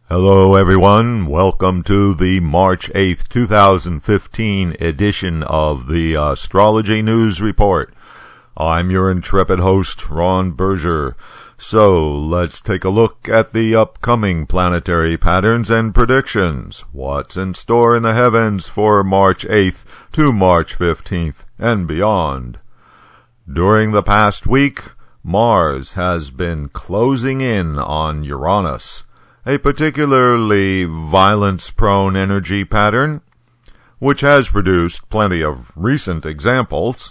Hello everyone, welcome to the March 8th, 2015 edition of the Astrology News Report. I'm your intrepid host, Ron Berger. So, let's take a look at the upcoming planetary patterns and predictions. What's in store in the heavens for March 8th to March 15th and beyond. During the past week, Mars has been closing in on Uranus, a particularly violence-prone energy pattern, which has produced plenty of recent examples.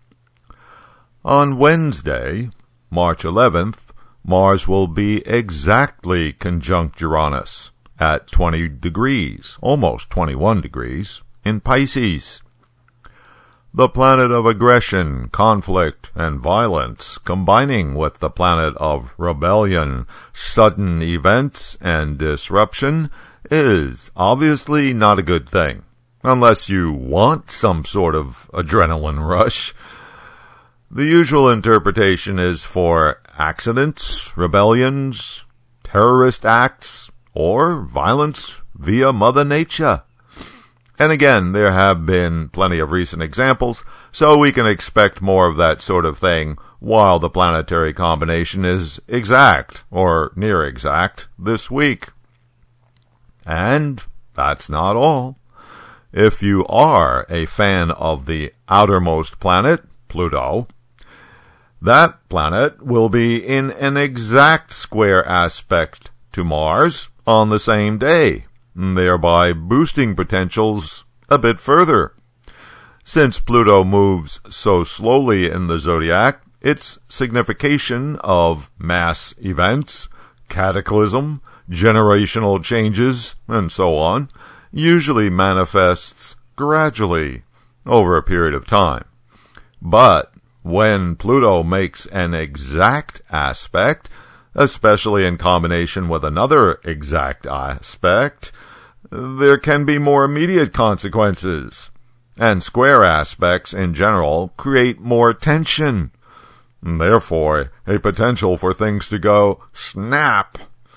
On Wednesday, March 11th, Mars will be exactly conjunct Uranus at 20 degrees, almost 21 degrees, in Pisces. The planet of aggression, conflict, and violence, combining with the planet of rebellion, sudden events, and disruption, is obviously not a good thing, unless you want some sort of adrenaline rush. The usual interpretation is for accidents, rebellions, terrorist acts, or violence via Mother Nature. And again, there have been plenty of recent examples, so we can expect more of that sort of thing while the planetary combination is exact, or near exact, this week. And that's not all. If you are a fan of the outermost planet, Pluto, that planet will be in an exact square aspect to Mars on the same day, thereby boosting potentials a bit further. Since Pluto moves so slowly in the zodiac, its signification of mass events, cataclysm, generational changes, and so on, usually manifests gradually over a period of time. But when Pluto makes an exact aspect, especially in combination with another exact aspect, there can be more immediate consequences, and square aspects in general create more tension, therefore a potential for things to go snap.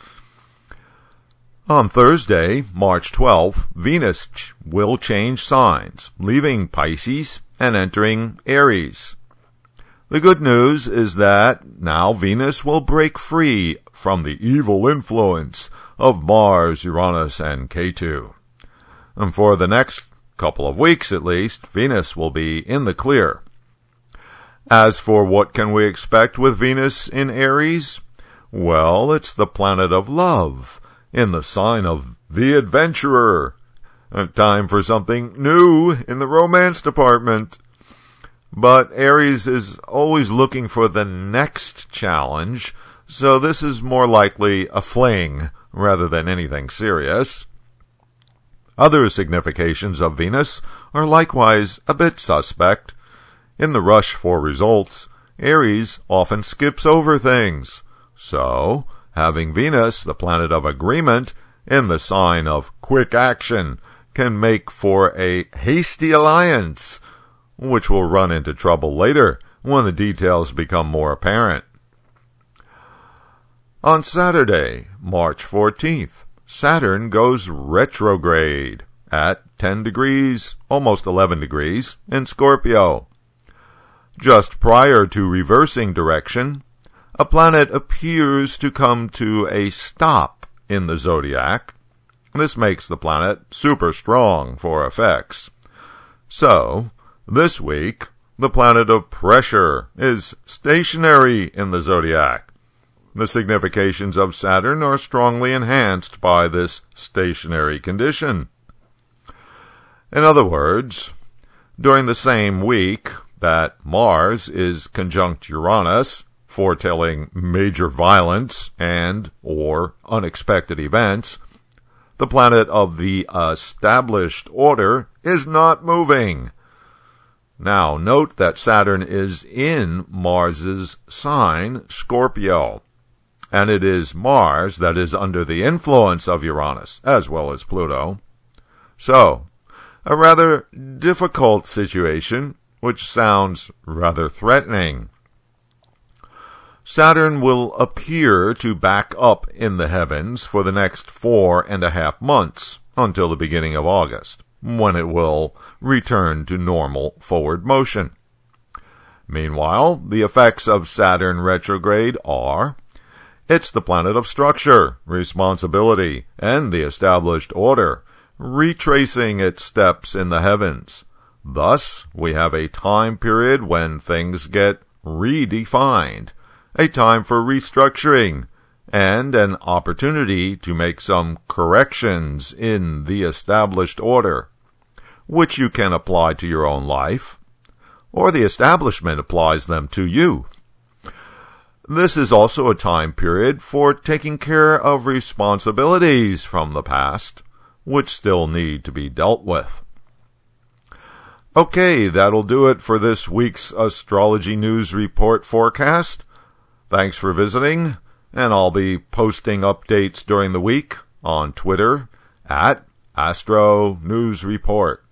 On Thursday, March 12th, Venus will change signs, leaving Pisces and entering Aries. The good news is that now Venus will break free from the evil influence of Mars, Uranus, and Ketu. And for the next couple of weeks at least, Venus will be in the clear. As for what can we expect with Venus in Aries? Well, it's the planet of love, in the sign of the adventurer. Time for something new in the romance department. But Aries is always looking for the next challenge, so this is more likely a fling rather than anything serious. Other significations of Venus are likewise a bit suspect. In the rush for results, Aries often skips over things. So, having Venus, the planet of agreement, in the sign of quick action, can make for a hasty alliance, which will run into trouble later when the details become more apparent. On Saturday, March 14th, Saturn goes retrograde at 10 degrees, almost 11 degrees, in Scorpio. Just prior to reversing direction, a planet appears to come to a stop in the zodiac. This makes the planet super strong for effects. So, this week, the planet of pressure is stationary in the zodiac. The significations of Saturn are strongly enhanced by this stationary condition. In other words, during the same week that Mars is conjunct Uranus, foretelling major violence and or unexpected events, the planet of the established order is not moving. Now, note that Saturn is in Mars's sign, Scorpio, and it is Mars that is under the influence of Uranus, as well as Pluto. So, a rather difficult situation, which sounds rather threatening. Saturn will appear to back up in the heavens for the next 4.5 months, until the beginning of August, when it will return to normal forward motion. Meanwhile, the effects of Saturn retrograde are: it's the planet of structure, responsibility, and the established order, retracing its steps in the heavens. Thus, we have a time period when things get redefined, a time for restructuring, and an opportunity to make some corrections in the established order, which you can apply to your own life, or the establishment applies them to you. This is also a time period for taking care of responsibilities from the past, which still need to be dealt with. Okay, that'll do it for this week's Astrology News Report forecast. Thanks for visiting, and I'll be posting updates during the week on Twitter @Astro News Report.